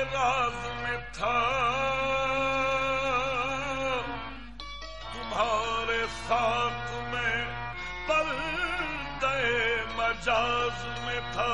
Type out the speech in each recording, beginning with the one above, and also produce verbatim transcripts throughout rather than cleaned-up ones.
राज में था, तुम्हारे साथ में पर्दे मजाज में था।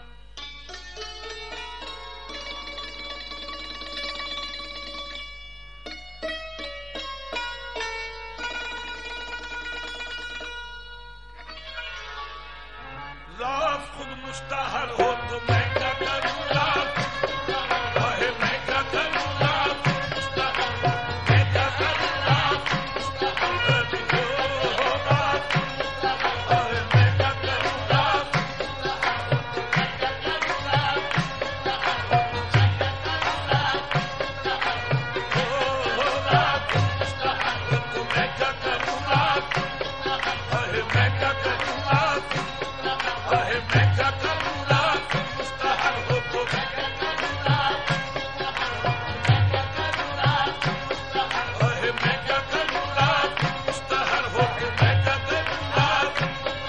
राज खुद मुश्ताहर हो तो मैं क्या करूँ, राज है मैं क्या करूँ, राज मुश्ताहर मैं क्या करूँ, राज मुश्ताहर हो राज है मैं क्या करूँ, राज हो राज मुश्ताहर तो मैं क्या करूँ, राज है मैं क्या करूँ, राज है मैं क्या करूँ, राज मुश्ताहर हो तो मैं क्या करूँ, राज है मैं क्या करूँ, राज मुश्ताहर हो तो मैं क्या करूँ, राज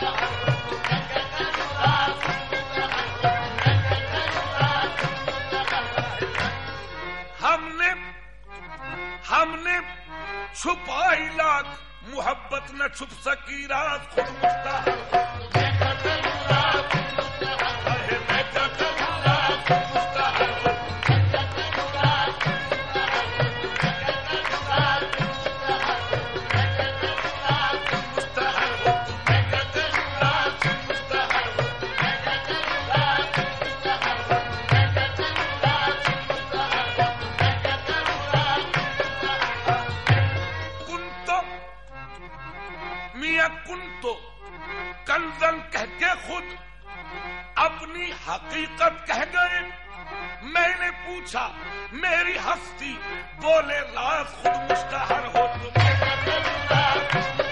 हमने हमने छुपाई लाख मोहब्बत न छुप सकी राज खुद मुश्ताहर हो तो मैं क्या करूँ, राज है मैं क्या करूँ, राज मुश्ताहर हो मुश्ताहर हो तो मैं क्या करूँ, राज मुश्ताहर हो कुन तो मियां कुन तो कंजन कह के खुद अपनी हकीकत कह गए। मैंने पूछा मेरी हस्ती, बोले राज खुद मुश्ताहर हो तो मैं क्या करूँ, राज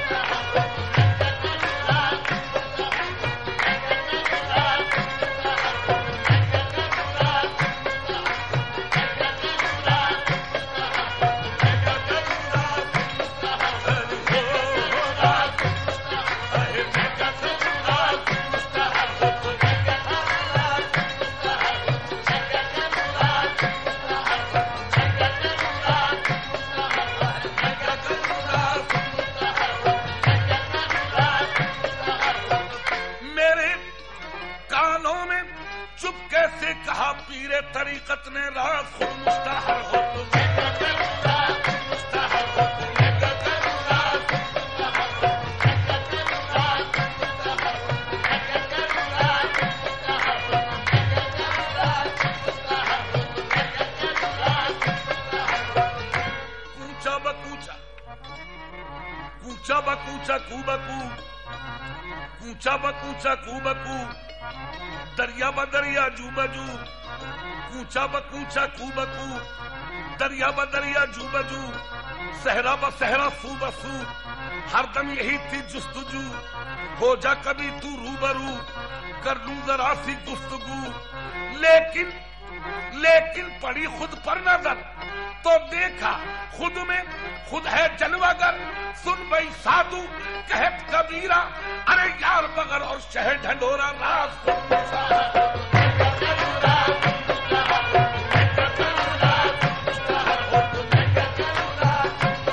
मेरे कानों में चुप कैसे कहा पीरे तरीकत ने राज खुद मुश्ताहर हो तो मैं क्या करूँ, राज मुश्ताहर हो तो मैं क्या करूँ, राज कूचा बकूचा कूचा बकूचा कूबकू कूचा बकूचा कूबकू दरिया बदरिया जू बजू कूचा बकूचा कूबकू दरिया बदरिया जू बजू सहरा बसहरा सू बसू हरदम यही थी जुस्तजू। हो जा कभी तू रूबरू कर लूं जरा सी गुफ्तगू, लेकिन लेकिन पड़ी खुद पर नजर तो देखा खुद में खुद है जलवागर। सुन भाई साधु कहत कबीरा, अरे यार बगर और शहर ढंढोरा राज खुद मुश्ताहर हो तो मैं क्या करूँ, राज मुश्ताहर हो तो मैं क्या करूँ, राज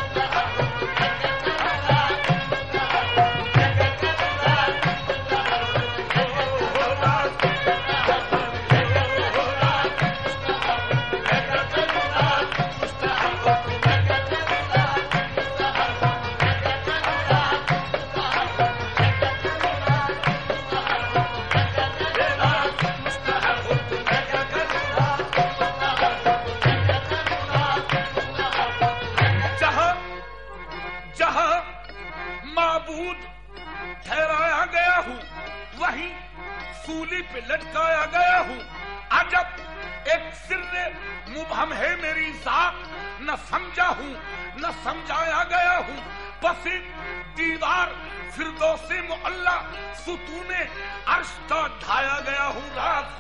सूली पे लटकाया गया हूँ। अजब एक सिर्रे मुबहम है मेरी जात, न समझा हूँ न समझाया गया हूँ। बस एक दीवार फिरदौसे मुअल्ला सुतूने अर्श का ढाया गया हूँ। रात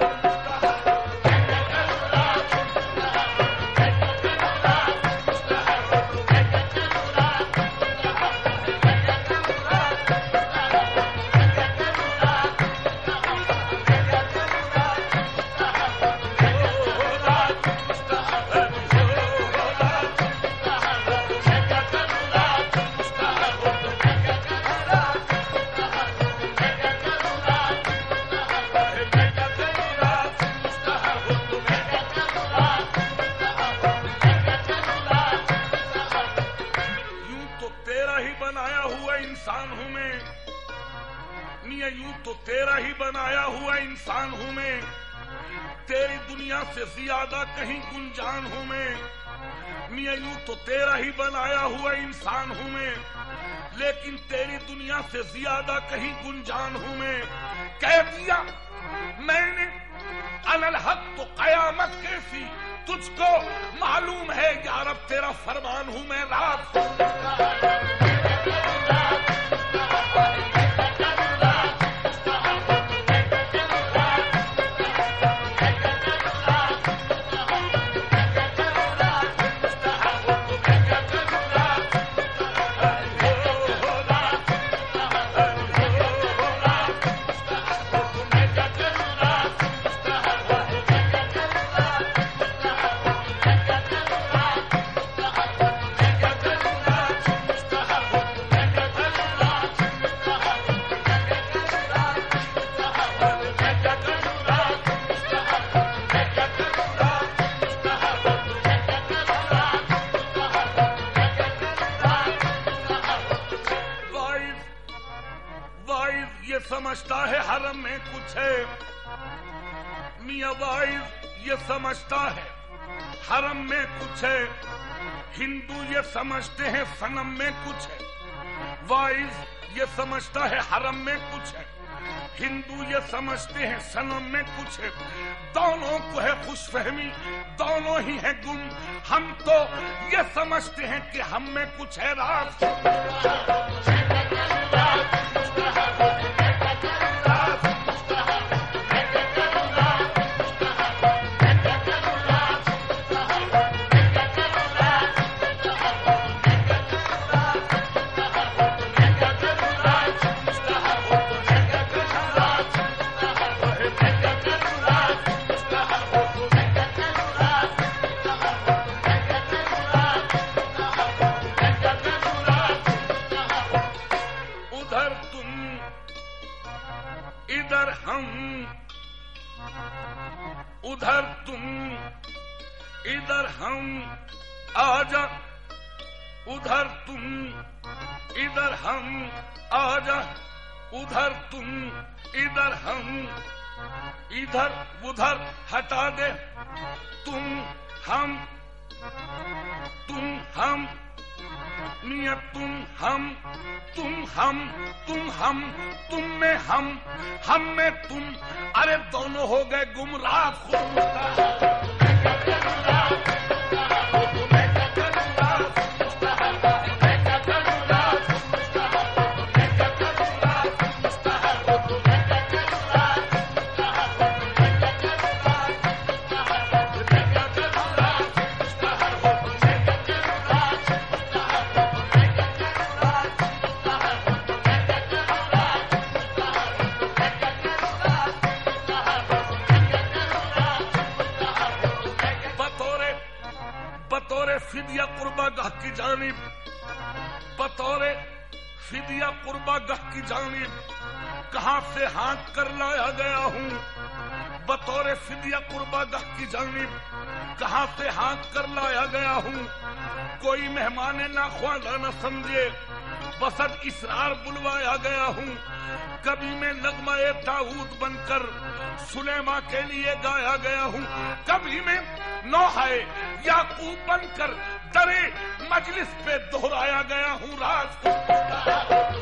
इंसान हूं मैं, मियां यूं तो तेरा ही बनाया हुआ इंसान हूं मैं, तेरी दुनिया से ज्यादा कहीं गुंजान हूं मैं, मियां यूं तो तेरा ही बनाया हुआ इंसान हूं मैं, लेकिन तेरी दुनिया से ज्यादा कहीं गुंजान हूं मैं। कह दिया मैंने अनल हक तो कयामत कैसी, तुझको मालूम है यार अब तेरा फरमान हूं मैं। रात समझता है हरम में कुछ है, मियां वाइज ये समझता है हरम में कुछ है, हिंदू ये समझते हैं सनम में कुछ है, वाइज ये समझता है हरम में कुछ है, हिंदू ये समझते हैं सनम में कुछ है। दोनों को है खुशफहमी, दोनों ही है गुम, हम तो ये समझते हैं कि हम में कुछ है राज। उधर तुम इधर हम, आजा उधर तुम इधर हम, आजा उधर तुम इधर हम, इधर उधर हटा दे तुम हम, तुम हम मियां तुम हम, तुम हम तुम हम, तुम में हम, हम में तुम, अरे दोनों हो गए गुमराह। फिदिया कुर्बा गह की जानिब, बतौरे फिदिया कुर्बा गह की जानिब कहां से हाँक कर लाया गया हूँ, बतौरे फिदिया कुर्बा गह की जानिब कहां से हाँक कर लाया गया हूँ। कोई मेहमान ना ख्वाजा न समझे, बसद इसरार बुलवाया गया हूँ। कभी मैं नगमा-ए दाऊद बनकर सुलेमा के लिए गाया गया हूँ, कभी मैं नौहाए याकूब बनकर दरे मजलिस पे दोहराया गया हूँ। राज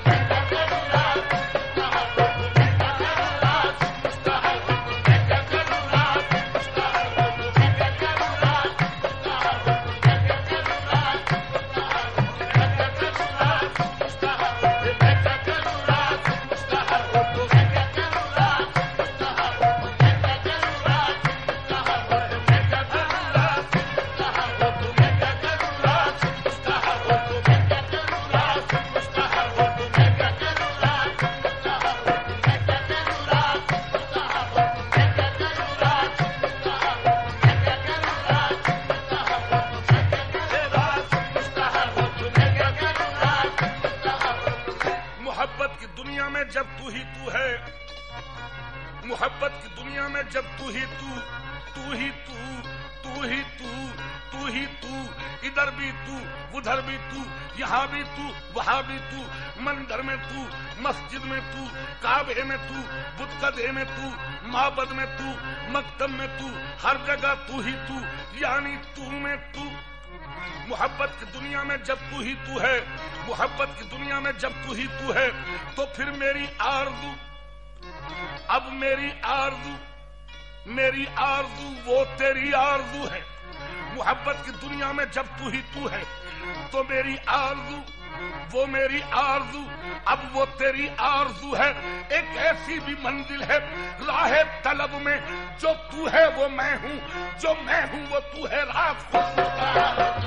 जब तू ही तू है, मोहब्बत की दुनिया में जब तू ही तू, तू ही तू, तू ही तू, तू ही तू, इधर भी तू, उधर भी तू, यहाँ भी तू, वहां भी तू, मंदिर में तू, मस्जिद में तू, काबे में तू, बुतकदे में तू, माबद में तू, मकतब में तू, हर जगह तू ही तू, यानी तू में तू। मोहब्बत की दुनिया में जब तू ही तू है, मोहब्बत की दुनिया में जब तू ही तू है, तो फिर मेरी आरज़ू, अब मेरी आरज़ू, मेरी आरज़ू वो तेरी आरज़ू है। मोहब्बत की दुनिया में जब तू ही तू है, तो मेरी आरज़ू वो मेरी आरज़ू, अब वो तेरी आरज़ू है। एक ऐसी भी मंजिल है राह तलब में, जो तू है वो मैं हूँ, जो मैं हूँ वो तू है। रात को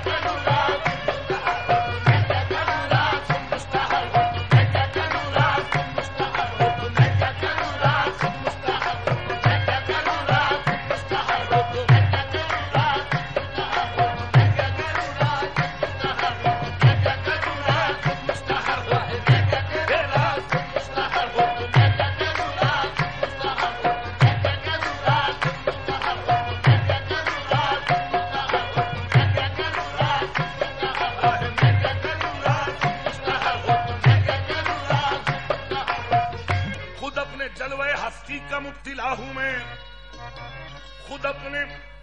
मुब्तला हूं मैं, खुद अपने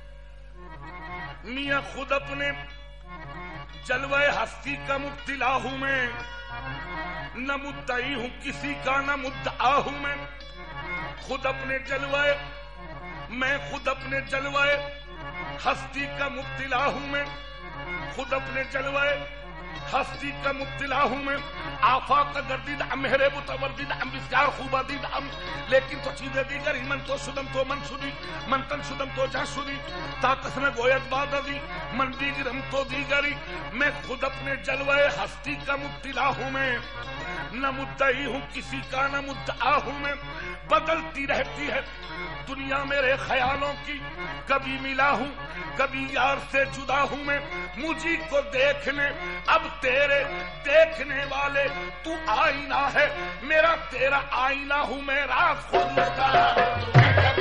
मियां खुद अपने जलवे हस्ती का मुब्तला हूं मैं, न मुद्दई हूं किसी का न मुद्दा हूं मैं। खुद अपने जलवे मैं खुद अपने जलवे हस्ती का मुब्तला हूं मैं, खुद अपने जलवे हस्ती का मुब्तला हूं मैं। आफाक गर्दिद मेरे मुतवर्दिद अम बिस्यार खूबादीद अम, लेकिन तो चीजें दीगर मन तो शुदम तो मन शुदी, मन तन शुदम तो जा शुदी, ताकस में गोयत बादी मन दीगर हम तो दीगरी। मैं खुद अपने जलवे हस्ती का मुब्तला हूं मैं, न मुद्दई हूं किसी का न मुद्दा हूं मैं। बदलती रहती है दुनिया मेरे ख्यालों की, कभी मिला हूं कभी यार से जुदा हूं मैं। मुझी को देखने अब तेरे देखने वाले तू आईना है, मेरा तेरा आईना हूं मैं। रात खुद का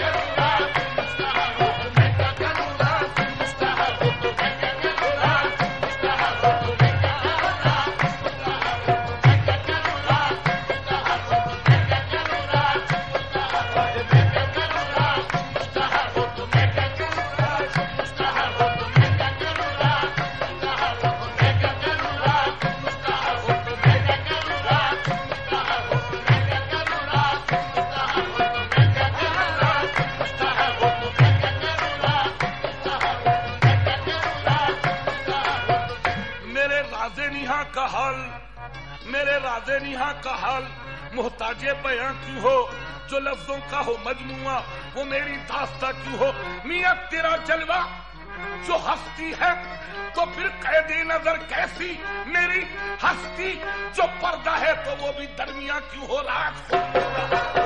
का हाल, मेरे राज़े निहा का हाल मोहताजे बयां क्यों हो, जो लफ्जों का हो मजमुआ वो मेरी दास्ता क्यों हो। मियां तेरा जलवा जो हस्ती है, तो फिर कैदी नजर कैसी मेरी हस्ती, जो पर्दा है तो वो भी दरमिया क्यों हो। रात को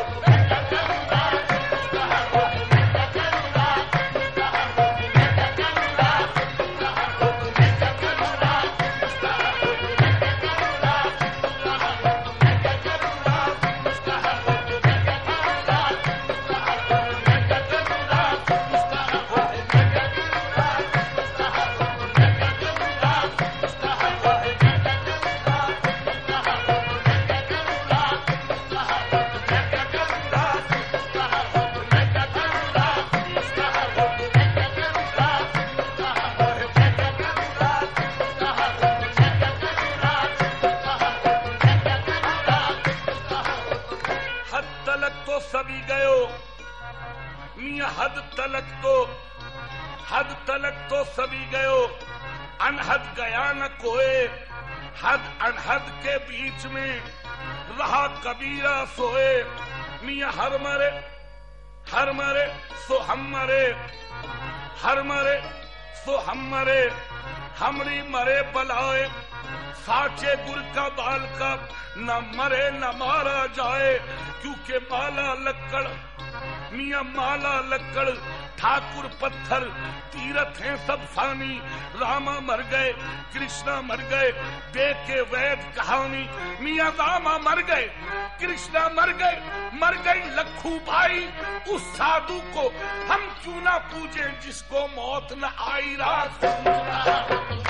सभी गयो मियां, हद तलक तो हद तलक तो सभी गयो, अनहद गया न कोई। हद अनहद के बीच में रहा कबीरा सोए। मियां हर मरे हर मरे सो हम मरे, हर मरे सो हम मरे, हमरी मरे बलाए। साचे गुर का बाल का न मरे न मारा जाए, क्योंकि माला लक्कड़ मियां माला लक्कड़ ठाकुर पत्थर तीरथ हैं सब फानी। रामा मर गए कृष्णा मर गए, देख के वैद कहानी। मियां रामा मर गए कृष्णा मर गए, मर गई लखू भाई। उस साधु को हम क्यों ना पूजे जिसको मौत न आई। रात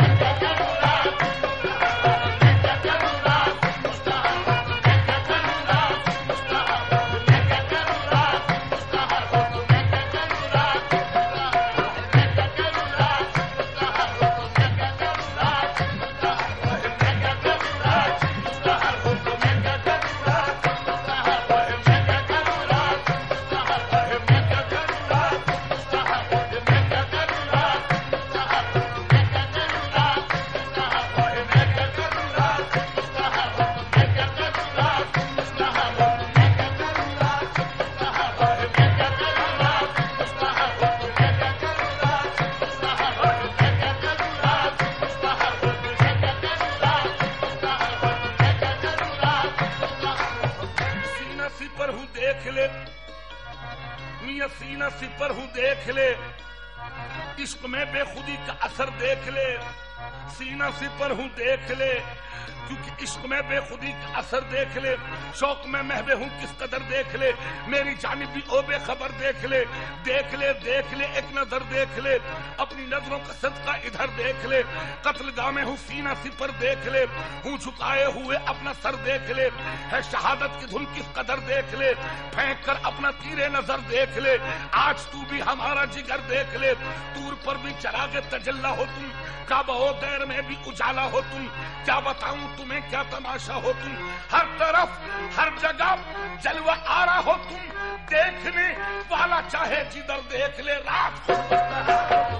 मियां सीना सिपर हूं देख ले, इश्क में बेखुदी का असर देख ले। सीना सिपर हूं देख ले, क्योंकि इश्क में बेखुदी का असर देख ले। शौक में महवे हूं किस कदर देख ले, मेरी जानिब भी ओ बेखबर देख ले। देख ले देख ले एक नजर देख ले, अपनी नजरों का सदका इधर देख ले। कत्लगाह में हूं सीना सिपर देख ले, हूं झुकाए हुए अपना सर देख ले। है शहादत की धुन किस कदर देख ले, फेंक कर अपना तीरे नजर देख ले। आज तू भी हमारा जिगर देख ले, तूर पर भी चरागे तजल्ला हो तुम, काबा हो दैर में भी उजाला हो तुम। क्या बताऊं तुम्हें क्या तमाशा हो तुम, हर तरफ हर जगह जलवा आ रहा हो तुम। देखने वाला चाहे जिधर देख ले, रात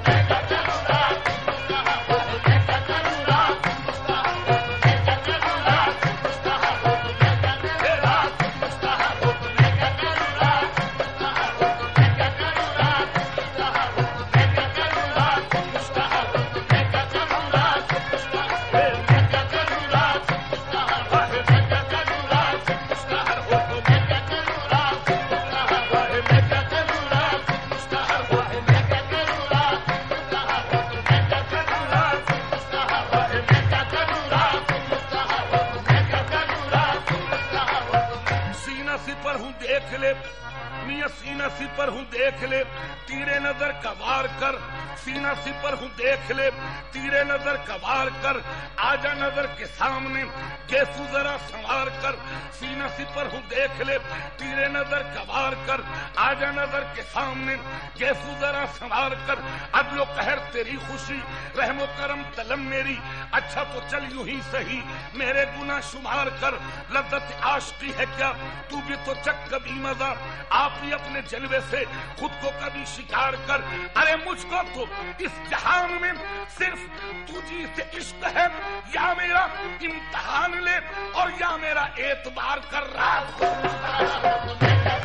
सीना सिपर हूं देख ले, तीरे नजर का वार कर। सीना सिपर हूं देख ले, तीरे नजर का वार कर। आजा नजर के सामने गेसू जरा संवार कर। सीना सिपर हूं देख ले, तीरे नजर का वार कर। आजा नजर के सामने गेसू जरा संवार कर। अदलो कहर तेरी खुशी, रहमो करम तलम मेरी। अच्छा तो चल यूं ही सही, मेरे गुना शुमार कर। लज्जत आशिकी है क्या, तू भी तो चक कभी मजा। आप ही अपने जलवे से खुद को कभी शिकार कर। अरे मुझको तो इस जहान में सिर्फ तुझी से इश्क है, या मेरा इम्तिहान ले और या मेरा एतबार कर। रात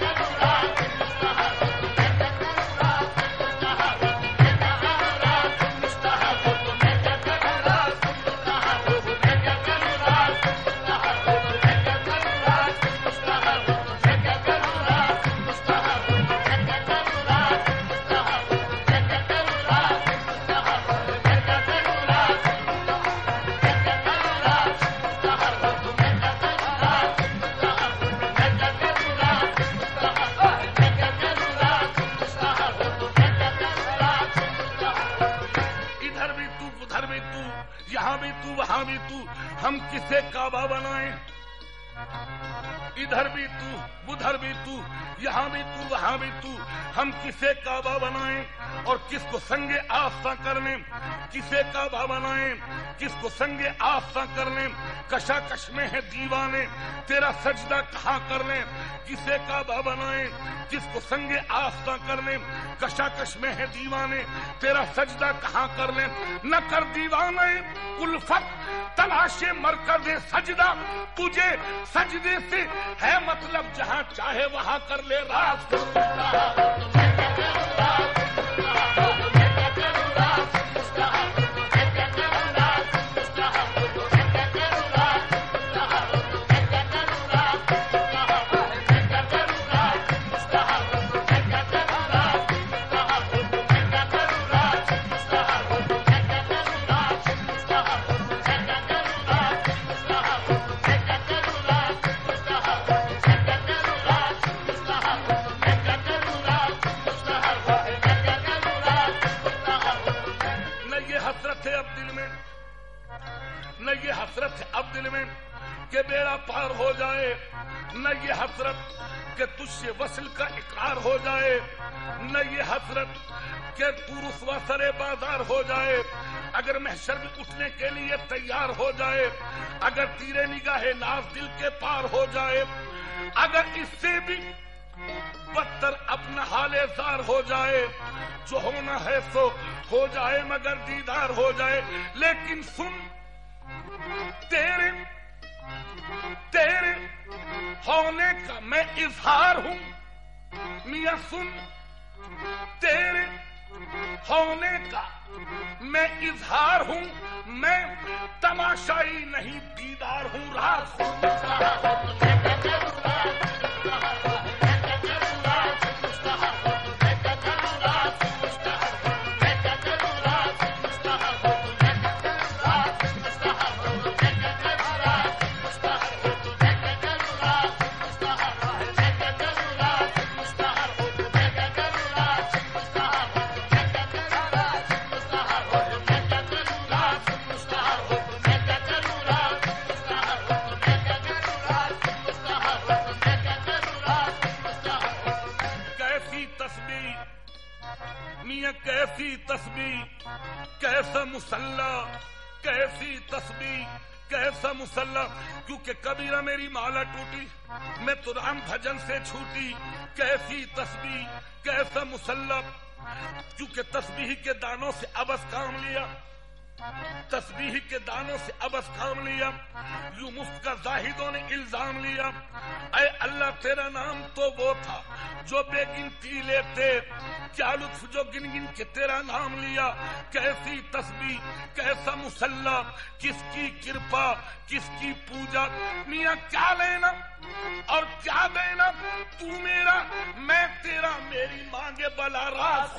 वहां भी तू, हम किसे काबा बनाए। इधर भी तू उधर भी तू, यहाँ भी तू वहां भी तू, हम किसे काबा बनाए और किसको संगे आस्था करने। किसे काबा बनाए किसको संगे आस्था करने। कशाकश में है दीवाने, तेरा सजदा कहाँ करने। किसे काबा बनाए किसको संगे आस्था करने। कशाकश में है दीवाने, तेरा सजदा कहाँ करने। न कर दीवाने उल्फत तलाशे मरकज़े सजदा, तुझे सजदे से है मतलब जहाँ चाहे वहाँ कर ले। रात के बेड़ा पार हो जाए, न ये हसरत के तुझसे वसल का इकरार हो जाए, न ये हसरत के तू रुसवा सरे बाजार हो जाए। अगर महशर में उठने के लिए तैयार हो जाए, अगर तीरे निगाहे नाज दिल के पार हो जाए, अगर इससे भी बदतर अपना हाले जार हो जाए। जो होना है सो हो जाए मगर दीदार हो जाए। लेकिन सुन तेरे तेरे होने का मैं इजहार हूँ मियां, सुन तेरे होने का मैं इजहार हूँ, मैं तमाशाई नहीं दीदार हूँ। राज कैसा मुसल्ला, कैसी तस्बीह, कैसा मुसल्ला। क्योंकि कबीरा मेरी माला टूटी, मैं तो राम भजन से छूटी। कैसी तस्बीह, कैसा मुसल्ला, क्योंकि तस्बीह के दानों से अबस काम लिया, तस्बीह के दानों से अबस काम लिया। यूं मुफ्त का जाहिदों ने इल्जाम लिया। ऐ अल्लाह तेरा नाम तो वो था जो बेगिनती लेते, क्या लुत्फ जो गिन गिन के तेरा नाम लिया। कैसी तस्बीह, कैसा मुसल्ला, किसकी कृपा, किसकी पूजा। मियाँ क्या लेना और क्या देना, तू मेरा मैं तेरा, मेरी मांगे बला राज।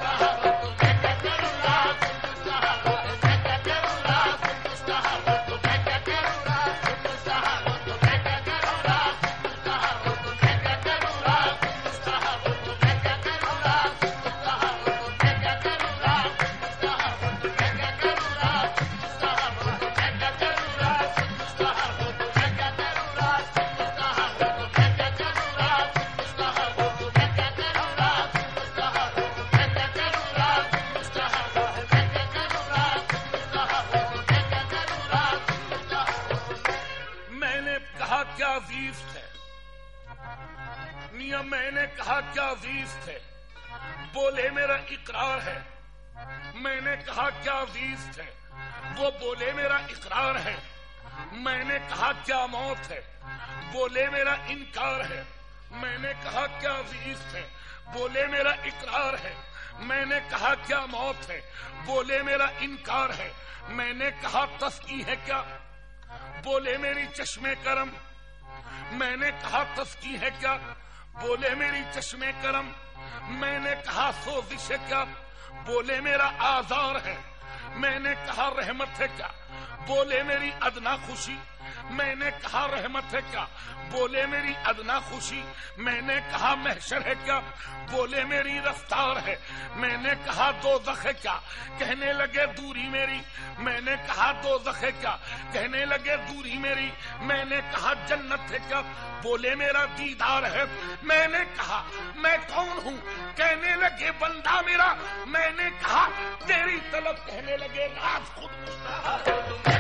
मैंने कहा क्या अजीज थे, बोले मेरा इकरार है। मैंने कहा क्या अजीज थे, वो बोले मेरा इकरार है। मैंने कहा क्या मौत है, बोले मेरा इनकार है। मैंने कहा क्या अजीज थे, बोले मेरा इकरार है। मैंने कहा क्या मौत है, बोले मेरा इनकार है। मैंने कहा तस्की है क्या, बोले मेरी चश्मे करम। मैंने कहा तस्की है क्या, बोले मेरी चश्मे करम। मैंने कहा सोजिश है क्या, बोले मेरा आजार है। मैंने कहा रहमत है क्या, बोले मेरी अदना खुशी। मैंने कहा रहमत है क्या, बोले मेरी अदना खुशी। मैंने कहा महशर है क्या, बोले मेरी रफ्तार है। मैंने कहा दोज़ख है क्या, कहने लगे दूरी मेरी। मैंने कहा दोज़ख है क्या, कहने लगे दूरी मेरी। मैंने कहा जन्नत है क्या, बोले मेरा दीदार है। मैंने कहा मैं कौन हूँ, कहने लगे बंदा मेरा। मैंने कहा तेरी तलब, कहने लगे राज खुद मुस्ताहर।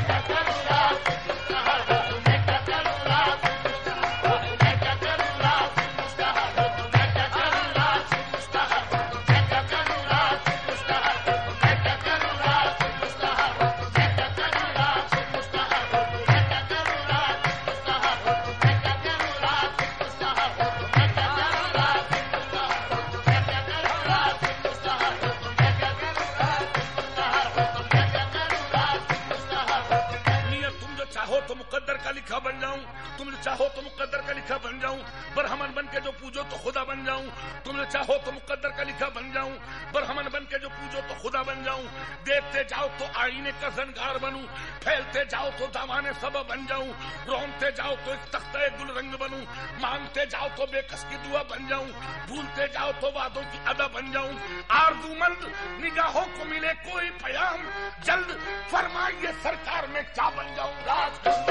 लिखा बन जाऊं, तुम चाहो तो मुकद्दर का लिखा बन जाऊं। बरहमन बन के जो पूजो तो खुदा बन जाऊं। तुम चाहो तो मुकद्दर का लिखा बन जाऊं। बरहमन बन के जो पूजो तो खुदा बन जाऊं। देखते जाओ तो आईने का जंगार बनूं। फैलते जाओ तो दामाने सब बन जाऊं। रोमते जाओ तो एक तख्ता गुल रंग बनूं। मांगते जाओ तो बेकस की दुआ बन जाऊं। भूलते जाओ तो वादों की अदा बन जाऊं। आरज़ूमंद निगाहों को मिले कोई प्याम, जल्द फरमाइए सरकार में क्या बन जाऊं। राज